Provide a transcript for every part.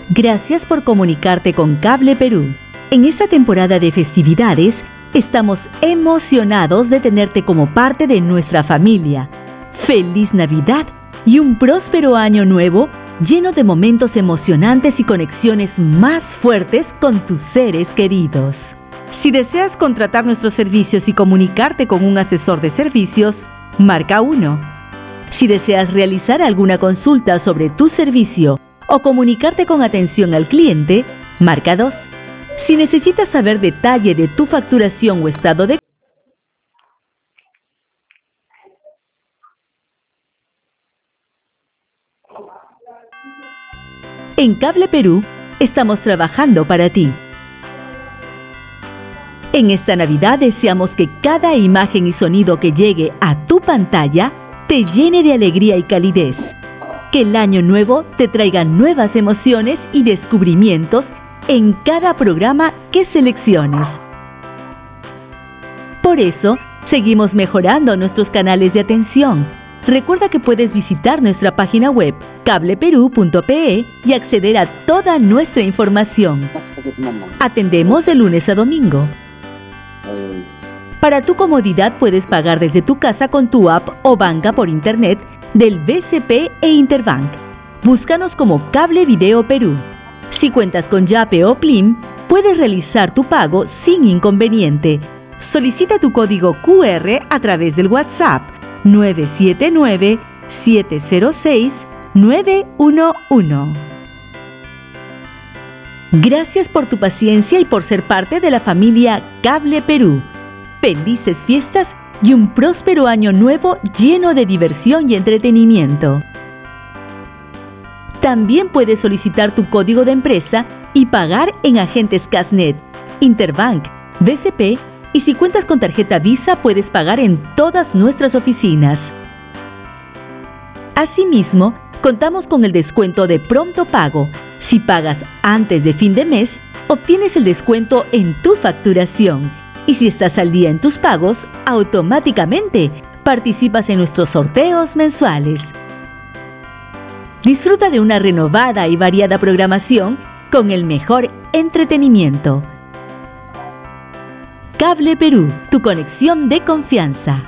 Gracias por comunicarte con Cable Perú. En esta temporada de festividades, estamos emocionados de tenerte como parte de nuestra familia. ¡Feliz Navidad y un próspero año nuevo lleno de momentos emocionantes y conexiones más fuertes con tus seres queridos! Si deseas contratar nuestros servicios y comunicarte con un asesor de servicios, marca 1. Si deseas realizar alguna consulta sobre tu servicio o comunicarte con atención al cliente, marca 2. Si necesitas saber detalle de tu facturación o estado de... En Cable Perú, estamos trabajando para ti. En esta Navidad deseamos que cada imagen y sonido que llegue a tu pantalla te llene de alegría y calidez. Que el año nuevo te traiga nuevas emociones y descubrimientos en cada programa que selecciones. Por eso, seguimos mejorando nuestros canales de atención. Recuerda que puedes visitar nuestra página web cableperú.pe y acceder a toda nuestra información. Atendemos de lunes a domingo. Para tu comodidad puedes pagar desde tu casa con tu app o banca por internet del BCP e Interbank. Búscanos como Cable Video Perú. Si cuentas con Yape o Plim, puedes realizar tu pago sin inconveniente. Solicita tu código QR a través del WhatsApp 979-706-911. Gracias por tu paciencia y por ser parte de la familia Cable Perú. Felices fiestas y un próspero año nuevo lleno de diversión y entretenimiento. También puedes solicitar tu código de empresa y pagar en agentes Casnet, Interbank, BCP y si cuentas con tarjeta Visa puedes pagar en todas nuestras oficinas. Asimismo, contamos con el descuento de pronto pago. Si pagas antes de fin de mes, obtienes el descuento en tu facturación. Y si estás al día en tus pagos, automáticamente participas en nuestros sorteos mensuales. Disfruta de una renovada y variada programación con el mejor entretenimiento. Cable Perú, tu conexión de confianza.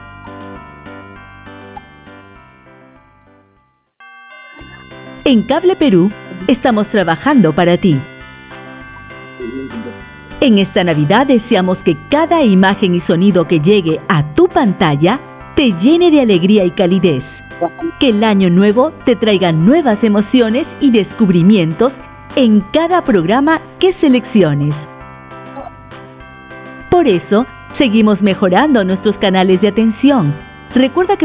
En Cable Perú, estamos trabajando para ti. En esta Navidad deseamos que cada imagen y sonido que llegue a tu pantalla te llene de alegría y calidez. Que el año nuevo te traiga nuevas emociones y descubrimientos en cada programa que selecciones. Por eso, seguimos mejorando nuestros canales de atención. Recuerda que